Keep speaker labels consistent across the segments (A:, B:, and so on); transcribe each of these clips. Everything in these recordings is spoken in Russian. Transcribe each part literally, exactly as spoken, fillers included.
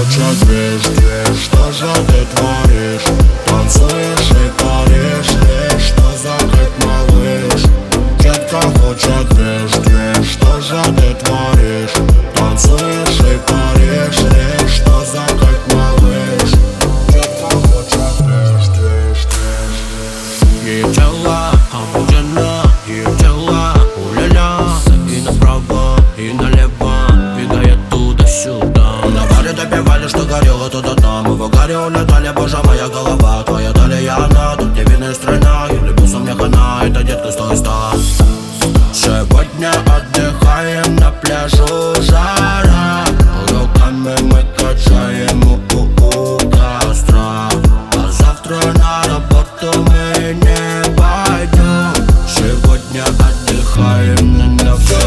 A: хочет движ, движ. Что же ты творишь? Танцуешь и паришь лишь. Что за кайф, малыш? Детка хочет движ, движ. Что же ты творишь? Танцуешь и паришь лишь. Что за кайф, малыш? Детка хочет движ, движ, движ.
B: Ее тело обуджено, ее тело уля-ля. И направо, и налево бегает туда-сюда. На баре допивали, что горело туда там. Мы в угаре улетали, боже, моя голова. Твоя талия, она, тут невинная страна. Я влюбился, мне хана, это детка сто ста. Сегодня отдыхаем на пляжу, жара. Руками мы качаем у костра. А завтра на работу мы не пойдем. Сегодня отдыхаем на на все.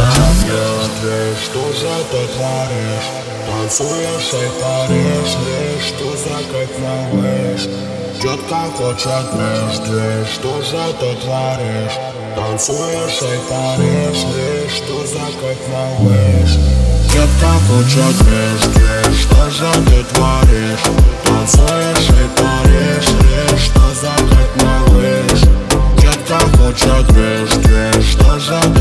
A: Что же ты творишь? Танцуешь и паришь лишь. Что за кайф, малыш? Детка хочет движ, движ. Что же ты творишь? Танцуешь и паришь лишь. Что за кайф, малыш? Детка хочет движ, движ. Что же ты творишь? Танцуешь и паришь лишь. Что за кайф, малыш? Детка хочет движ, движ. Что же ты